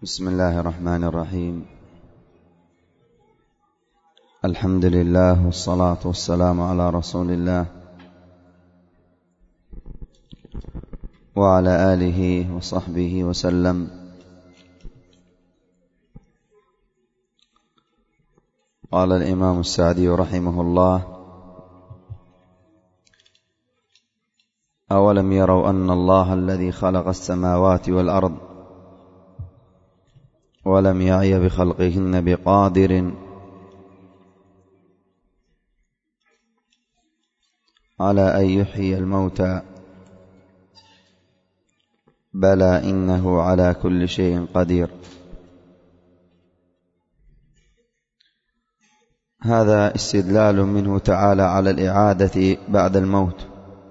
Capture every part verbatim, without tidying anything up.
بسم الله الرحمن الرحيم. الحمد لله والصلاة والسلام على رسول الله وعلى آله وصحبه وسلم. قال الإمام السعدي رحمه الله: أولم يروا أن الله الذي خلق السماوات والأرض ولم يعي بخلقهن بقادر على أن يحيي الموتى بلى إنه على كل شيء قدير. هذا استدلال منه تعالى على الإعادة بعد الموت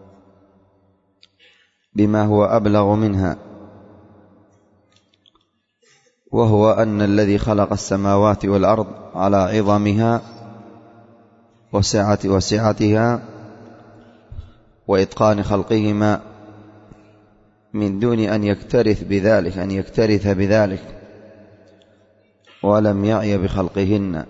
بما هو أبلغ منها، وهو أن الذي خلق السماوات والأرض على عظمها وسعة وسعتها وإتقان خلقهما من دون أن يكترث بذلك أن يكترث بذلك ولم يعي بخلقهن،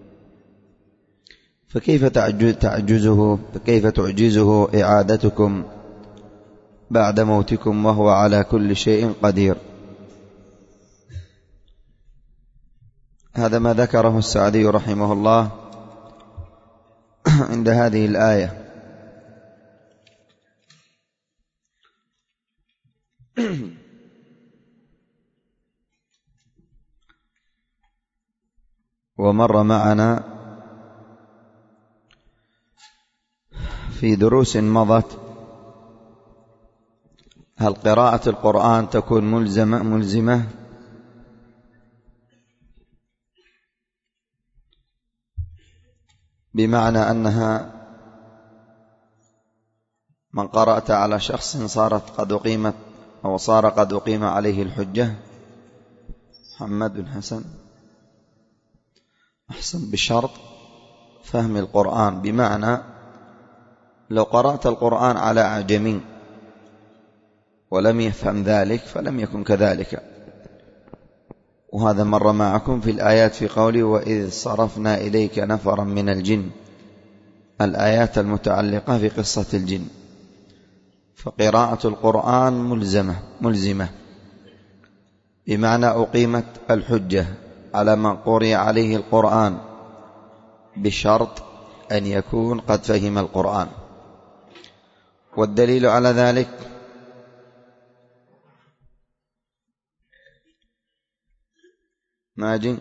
فكيف تعجزه فكيف تعجزه إعادتكم بعد موتكم وهو على كل شيء قدير؟ هذا ما ذكره السعدي رحمه الله عند هذه الآية. ومر معنا في دروس مضت هل قراءة القرآن تكون ملزمة ملزمة بمعنى أنها من قرأت على شخص صارت قد أقيمت أو صار قد أقيم عليه الحجة. محمد بن حسن أحسن، بشرط فهم القرآن، بمعنى لو قرأت القرآن على أعجمي ولم يفهم ذلك فلم يكن كذلك. وهذا مر معكم في الآيات في قوله: وإذ صرفنا إليك نفرا من الجن، الآيات المتعلقة في قصة الجن. فقراءة القرآن ملزمة ملزمة بمعنى أقيمت الحجة على من قرئ عليه القرآن بشرط أن يكون قد فهم القرآن. والدليل على ذلك ماجن: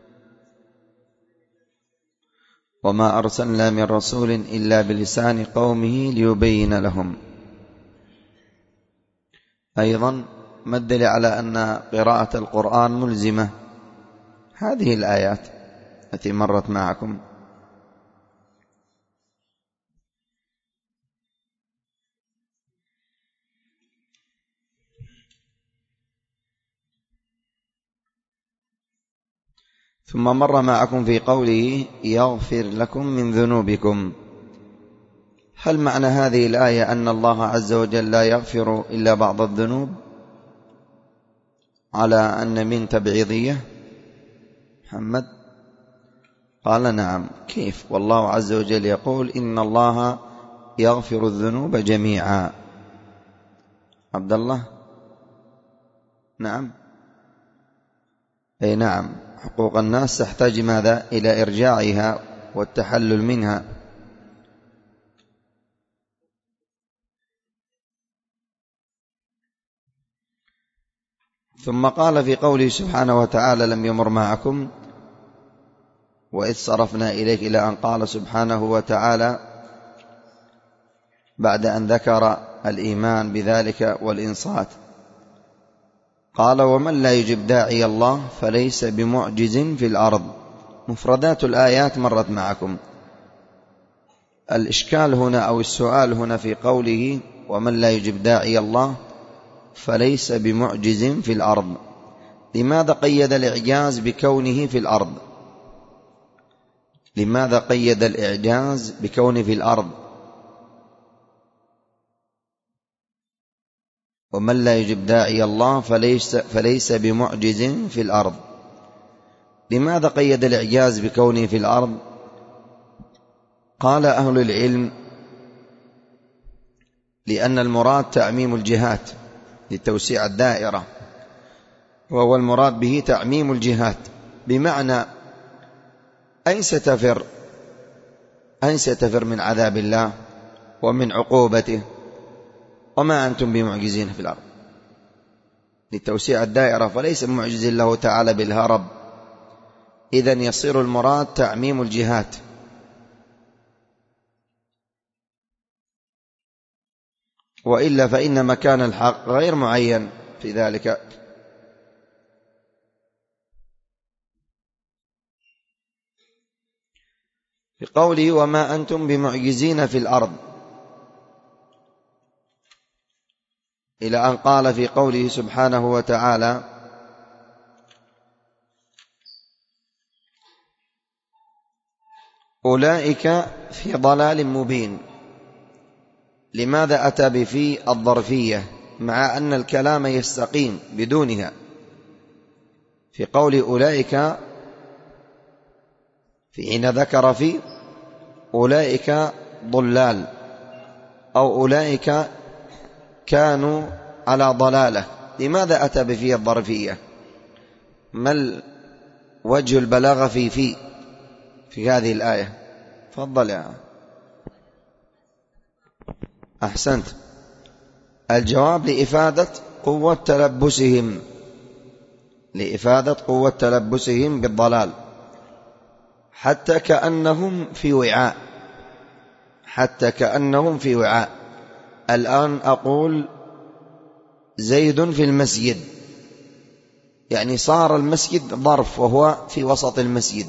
وما أرسلنا من رسول إلا بلسان قومه ليبين لهم. أيضا ما الدليل على أن قراءة القرآن ملزمة؟ هذه الآيات التي مرت معكم. ثم مر معكم في قوله: يغفر لكم من ذنوبكم. هل معنى هذه الآية أن الله عز وجل لا يغفر إلا بعض الذنوب على أن من تبعيضية؟ محمد قال: نعم. كيف؟ والله عز وجل يقول: إن الله يغفر الذنوب جميعا. عبد الله: نعم. أي نعم، حقوق الناس تحتاج ماذا؟ إلى إرجاعها والتحلل منها. ثم قال في قوله سبحانه وتعالى: لم يمر معكم وإذ صرفنا إليك، إلى أن قال سبحانه وتعالى بعد أن ذكر الإيمان بذلك والإنصات، قال: ومن لا يجب داعي الله فليس بمعجز في الأرض. مفردات الآيات مرت معكم. الإشكال هنا أو السؤال هنا في قوله: ومن لا يجب داعي الله فليس بمعجز في الأرض، لماذا قيد الإعجاز بكونه في الأرض؟ لماذا قيد الإعجاز بكونه في الأرض؟ ومن لا يجب داعي الله فليس, فليس بمعجز في الأرض. لماذا قيد الإعجاز بكونه في الأرض؟ قال أهل العلم لأن المراد تعميم الجهات لتوسيع الدائرة، وهو المراد به تعميم الجهات، بمعنى أين ستفر أين ستفر من عذاب الله ومن عقوبته وما أنتم بمعجزين في الأرض، لتوسيع الدائرة، فليس معجز الله تعالى بالهرب. إذن يصير المراد تعميم الجهات. وإلا فإن مكان الحق غير معين في ذلك. في قوله وما أنتم بمعجزين في الأرض، إلى أن قال في قوله سبحانه وتعالى أولئك في ضلال مبين. لماذا أتى بفي الظرفية مع أن الكلام يستقيم بدونها؟ في قول أولئك في حين ذكر في أولئك ضلال أو أولئك كانوا على ضلالة، لماذا أتى بفي الظرفية؟ ما وجه البلاغة في في في هذه الآية؟ تفضل يا أحسنت. الجواب لإفادة قوة تلبسهم لإفادة قوة تلبسهم بالضلال، حتى كأنهم في وعاء حتى كأنهم في وعاء. الآن أقول زيد في المسجد، يعني صار المسجد ظرف وهو في وسط المسجد،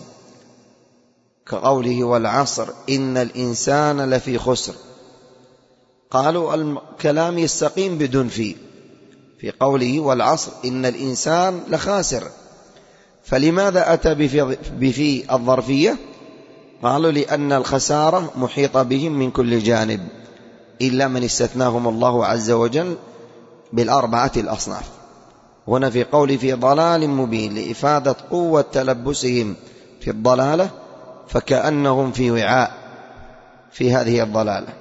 كقوله والعصر إن الإنسان لفي خسر. قالوا الكلام يستقيم بدون في في قوله والعصر إن الإنسان لخاسر، فلماذا أتى بفي الظرفية؟ قالوا لأن الخسارة محيطة بهم من كل جانب إلا من استثناهم الله عز وجل بالأربعة الأصناف. هنا في قول في ضلال مبين لإفادة قوة تلبسهم في الضلالة، فكأنهم في وعاء في هذه الضلالة.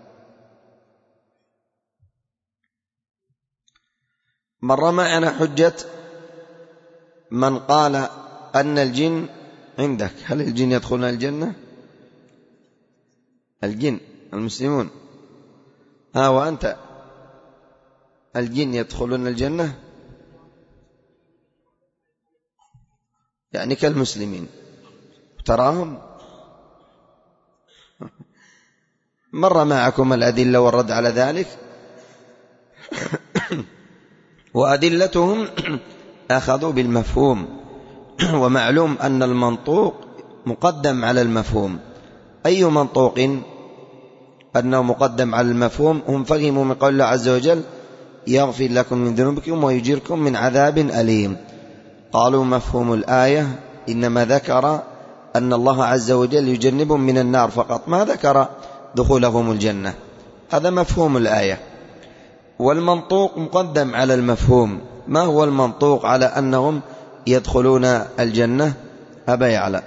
مر معنا حجة من قال أن الجن عندك، هل الجن يدخلون الجنة؟ الجن المسلمون، ها وأنت الجن يدخلون الجنة؟ يعني كالمسلمين تراهم. مر معكم الأدلة والرد على ذلك، وأدلتهم أخذوا بالمفهوم، ومعلوم أن المنطوق مقدم على المفهوم. أي منطوق أنه مقدم على المفهوم؟ هم فهموا من قول الله عز وجل يغفر لكم من ذنوبكم ويجيركم من عذاب أليم. قالوا مفهوم الآية إنما ذكر أن الله عز وجل يجنبهم من النار فقط، ما ذكر دخولهم الجنة. هذا مفهوم الآية، والمنطوق مقدم على المفهوم. ما هو المنطوق على أنهم يدخلون الجنة؟ أبا يعلى.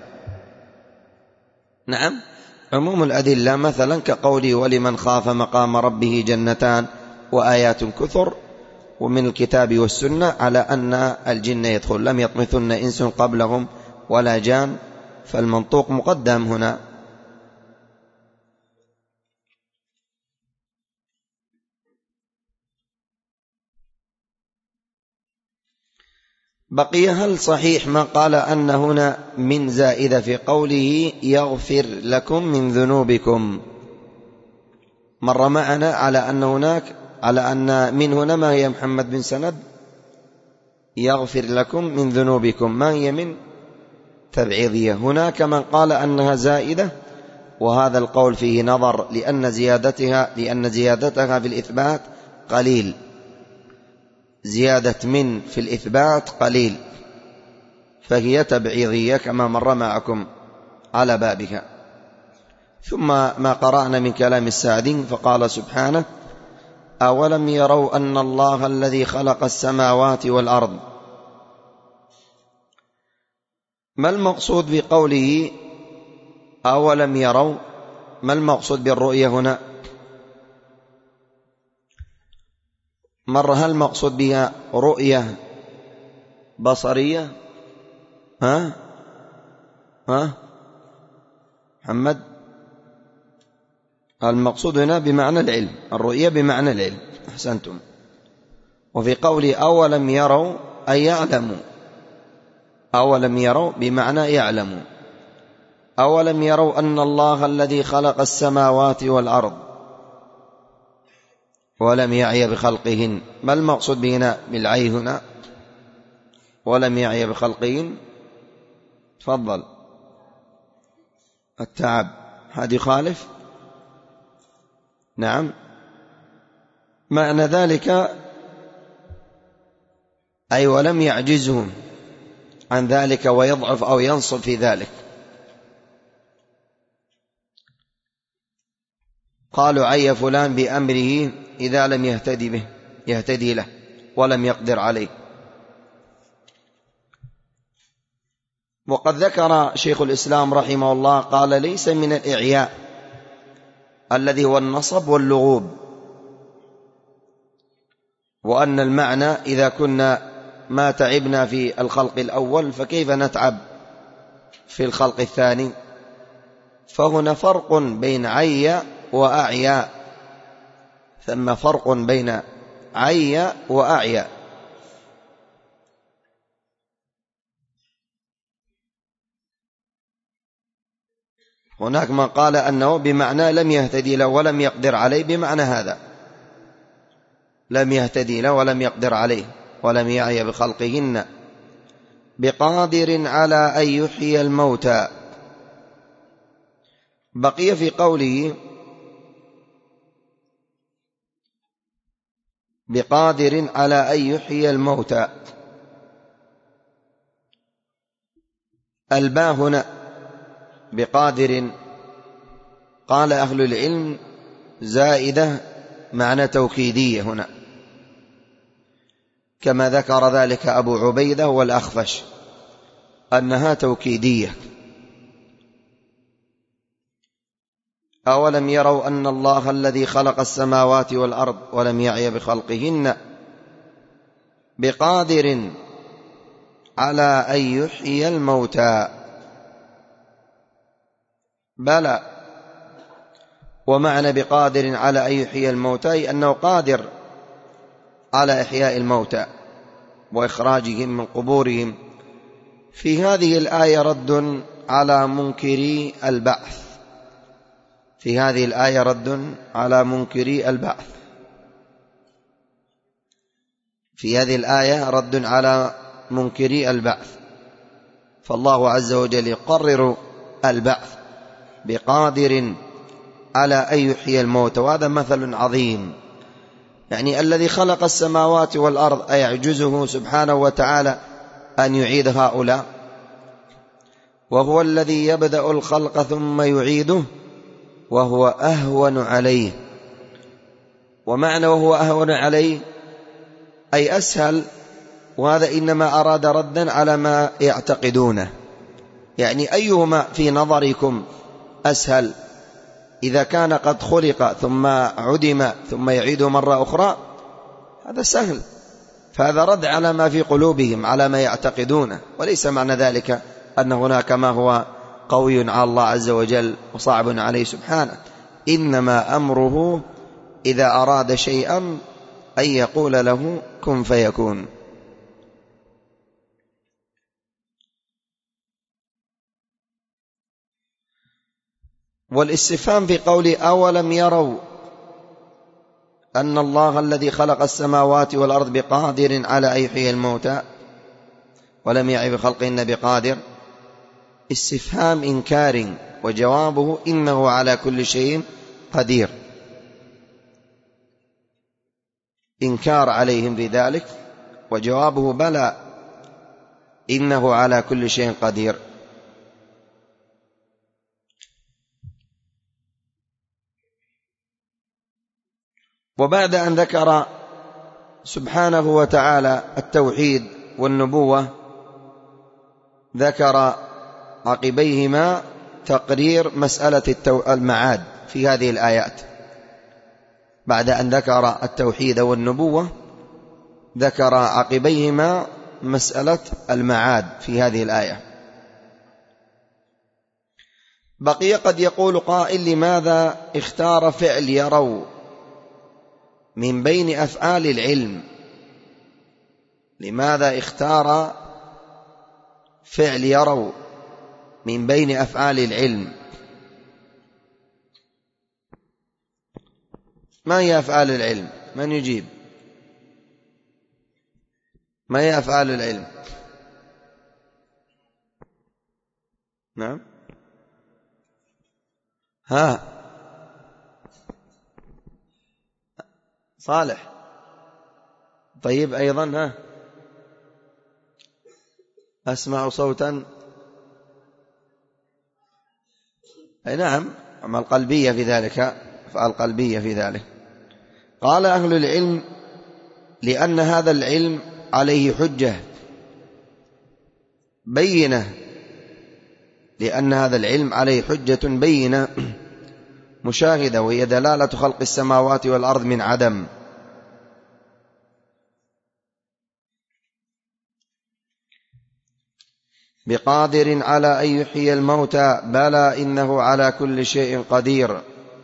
نعم، عموم الأدلة، مثلا كقوله ولمن خاف مقام ربه جنتان وآيات كثر، ومن الكتاب والسنة على أن الجن يدخل، لم يطمثن إنس قبلهم ولا جان، فالمنطوق مقدم هنا. بقي هل صحيح ما قال أن هنا من زائدة في قوله يغفر لكم من ذنوبكم؟ مر معنا على أن هناك على أن من هنا ما هي محمد بن سند؟ يغفر لكم من ذنوبكم، ما هي من تبعيضية. هناك من قال أنها زائدة، وهذا القول فيه نظر، لأن زيادتها لأن زيادتها في الإثبات قليل، زيادة من في الإثبات قليل، فهي تبعيضية كما مر معكم على بابها. ثم ما قرأنا من كلام السعدي فقال سبحانه أولم يروا أن الله الذي خلق السماوات والأرض. ما المقصود بقوله أولم يروا؟ ما المقصود بالرؤية هنا؟ مرة هل المقصود بها رؤية بصرية؟ ها ها محمد؟ المقصود هنا بمعنى العلم، الرؤية بمعنى العلم. أحسنتم. وفي قول أولم يروا أي يعلموا، أولم يروا بمعنى يعلموا. أولم يروا أن الله الذي خلق السماوات والأرض ولم يعي بخلقهن. ما المقصود بهنا بالعي هنا؟ ولم يعي بخلقهن. تفضل. التعب. هذا يخالف؟ نعم. معنى ذلك أي ولم يعجزهم عن ذلك ويضعف أو ينصب في ذلك. قالوا عي فلان بأمره إذا لم يهتدي به يهتدي له ولم يقدر عليه. وقد ذكر شيخ الإسلام رحمه الله قال ليس من الإعياء الذي هو النصب واللغوب، وأن المعنى إذا كنا ما تعبنا في الخلق الأول فكيف نتعب في الخلق الثاني؟ فهنا فرق بين عي وأعيا، ثم فرق بين عي وأعيا. هناك من قال أنه بمعنى لم يهتدي له ولم يقدر عليه، بمعنى هذا لم يهتدي له ولم يقدر عليه ولم يعي بخلقهن بقادر على أن يحيي الموتى. بقي في قوله بقادر على أن يحيي الموتى، الباء هنا بقادر قال أهل العلم زائدة معنى توكيدية هنا، كما ذكر ذلك أبو عبيدة والأخفش أنها توكيدية. أولم يروا أن الله الذي خلق السماوات والأرض ولم يعي بخلقهن بقادر على أن يحيي الموتى. بلى. ومعنى بقادر على أن يحيي الموتى أنه قادر على إحياء الموتى وإخراجهم من قبورهم. في هذه الآية رد على منكري البعث، في هذه الآية رد على منكري البعث، في هذه الآية رد على منكري البعث. فالله عز وجل يقرر البعث بقادر على أن يحيي الموتى، وهذا مثل عظيم. يعني الذي خلق السماوات والأرض أيعجزه سبحانه وتعالى أن يعيد هؤلاء؟ وهو الذي يبدأ الخلق ثم يعيده وهو أهون عليه. ومعنى وهو أهون عليه أي أسهل، وهذا إنما أراد ردا على ما يعتقدونه. يعني أيهما في نظركم أسهل؟ إذا كان قد خلق ثم عدم ثم يعيده مرة أخرى هذا سهل، فهذا رد على ما في قلوبهم على ما يعتقدونه، وليس معنى ذلك أن هناك ما هو قوي على الله عز وجل وصعب عليه سبحانه. إنما أمره إذا أراد شيئا أن يقول له كن فيكون. والاستفهام في قول أولم يروا أن الله الذي خلق السماوات والأرض بقادر على أن يحيي الموتى ولم يعي بخلقهن بقادر، استفهام إنكار، وجوابه إنه على كل شيء قدير. إنكار عليهم بذلك، وجوابه بلى إنه على كل شيء قدير. وبعد أن ذكر سبحانه وتعالى التوحيد والنبوة ذكر عقبيهما تقرير مسألة المعاد في هذه الآيات. بعد أن ذكر التوحيد والنبوة ذكر عقبيهما مسألة المعاد في هذه الآية. بقي قد يقول قائل: لماذا اختار فعل يروا من بين أفعال العلم؟ لماذا اختار فعل يروا من بين أفعال العلم؟ ما هي أفعال العلم؟ من يجيب؟ ما هي أفعال العلم؟ نعم، ها صالح. طيب أيضا ها أسمع صوتا. أي نعم، أعمال قلبية في ذلك، أفعال قلبية في ذلك. قال أهل العلم: لأن هذا العلم عليه حجة بينة، لأن هذا العلم عليه حجة بينة مشاهدة، وهي دلالة خلق السماوات والأرض من عدم. بقادر على أن يحيي الموتى بلى إنه على كل شيء قدير.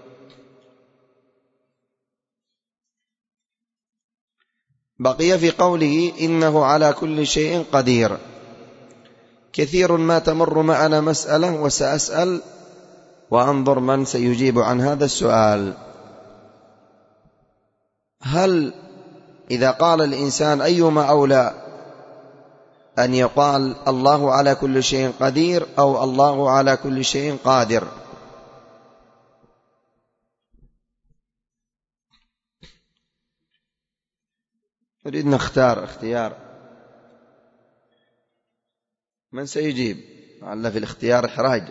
بقي في قوله إنه على كل شيء قدير: كثير ما تمر معنا مسألة وسأسأل وأنظر من سيجيب عن هذا السؤال. هل إذا قال الإنسان أيما أولى أن يقال الله على كل شيء قدير أو الله على كل شيء قادر؟ نريد نختار اختيار. من سيجيب؟ لعل في الاختيار إحراج.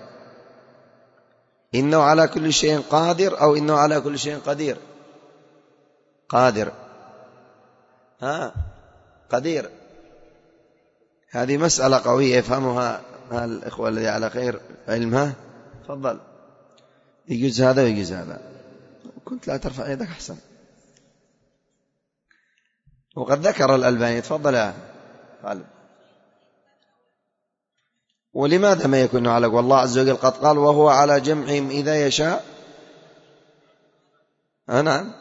إنه على كل شيء قادر أو إنه على كل شيء قدير؟ قادر. ها قدير. هذه مسألة قوية يفهمها الإخوة الذي على خير علمها. تفضل. يجوز هذا ويجوز هذا. كنت لا ترفع يدك أحسن. وقد ذكر الألباني. تفضل يا خالد. ولماذا ما يكون على؟ والله عز وجل قد قال: وهو على جمعهم إذا يشاء. نعم،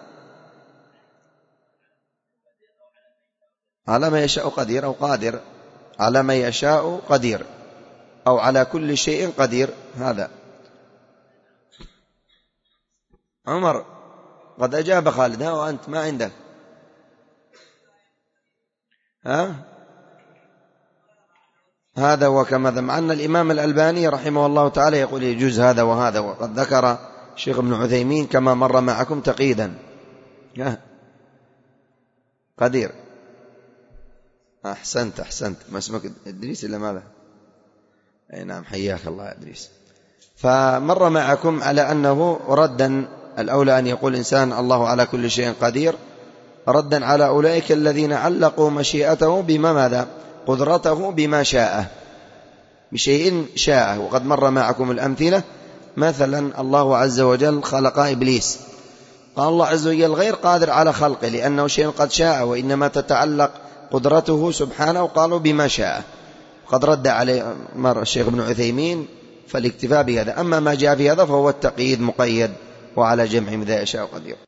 على ما يشاء قدير أو قادر، على ما يشاء قدير أو على كل شيء قدير. هذا عمر قد أجاب خالد. ها وأنت ما عندك؟ ها هذا وكما مع أن الإمام الألباني رحمه الله تعالى يقول يجوز هذا وهذا، وقد ذكر الشيخ ابن عثيمين كما مر معكم تقييدا. قدير. أحسنت أحسنت. ما اسمك إدريس إلا ماذا؟ أي نعم، حياك الله يا إدريس. فمر معكم على أنه ردا الأولى أن يقول إنسان الله على كل شيء قدير، ردا على أولئك الذين علقوا مشيئته بما ماذا؟ قدرته بما شاء، بشيء شاء. وقد مر معكم الأمثلة. مثلا الله عز وجل خلق إبليس، قال الله عز وجل غير قادر على خلقه لأنه شيء قد شاء، وإنما تتعلق قدرته سبحانه، وقالوا بما شاء. قد رد عليه مر الشيخ ابن عثيمين فالاكتفاء بهذا. أما ما جاء في هذا فهو التقييد مقيد، وعلى جمع إذا يشاء قدير.